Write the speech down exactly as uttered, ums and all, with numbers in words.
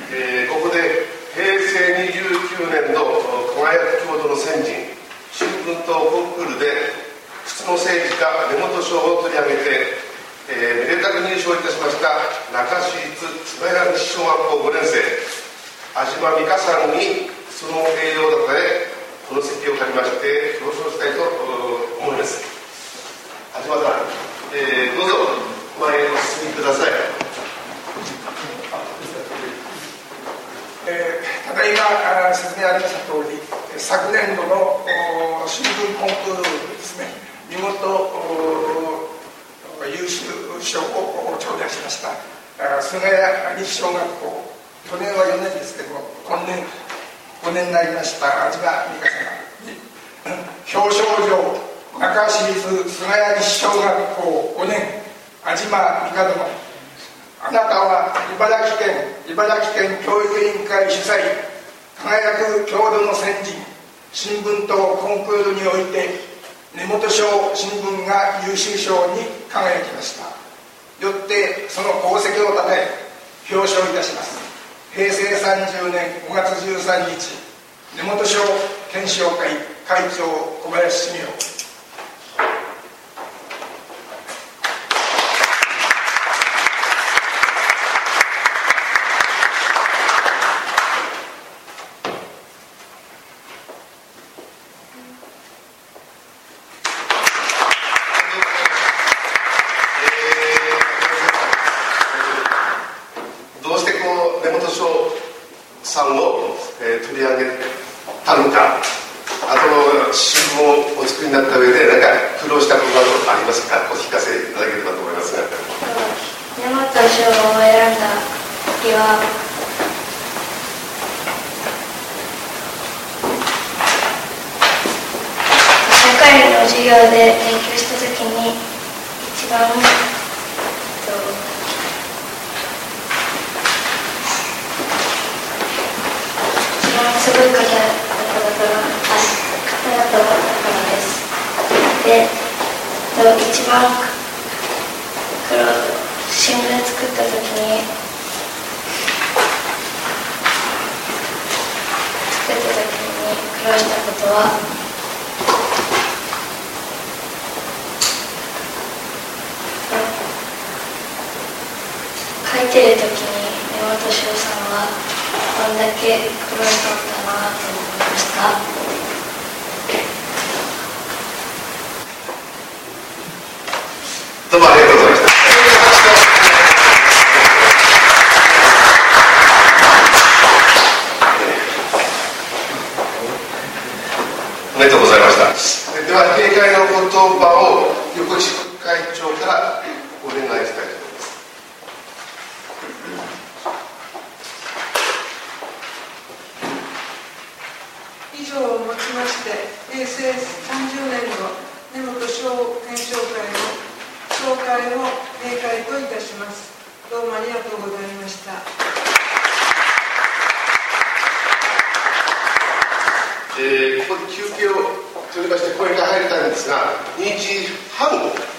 えー、ここでへいせいにじゅうきゅうねんの輝く郷土の先人新聞党コンクールで靴の政治家根本賞を取り上げて、えー、めでたく入賞いたしました中市立菅谷西小学校ごねん生安島美香さんにその栄誉をたたえこの席を借りまして表彰したいと思います。安島さん、えー、どうぞ前へお進みください。 えー、ただいま説明ありました通り、昨年度の新聞コンクールでですね、見事優秀賞を頂戴しました菅谷西小学校、去年はよねんですけども、今年ごねんになりました安島美香様に表彰状、中市立菅谷西小学校ごねん安島美香殿、あなたは茨城県茨城県教育委員会主催輝く郷土の先人新聞党コンクールにおいて根本賞新聞が優秀賞に輝きました。よってその功績をたたえ表彰いたします。へいせいさんじゅうねんごがつじゅうさんにち根本賞顕彰会会長小林茂雄。 さんを、えー、取り上げたのか、あと新聞をお作りになった上で何か苦労したことなどありますか、お聞かせいただければと思いますが。 根本賞を選んだ時は社会の授業で勉強した時に一番すごい方だったからだと思ったからです。で、一番苦労新聞作った時に作った時に苦労したことは書いてる時に根本翔さんはこんだけ苦労したんだなと思いました。 どうもありがとうございました。おめでとうございました。では閉会の言葉を横地副会長からお願いしたいと思います。 以上をもちましてへいせいさんじゅうねんの根本賞顕彰会の総会を閉会といたします。どうもありがとうございました。 えー、ここで休憩を取りまして声が入れたんですがにじはん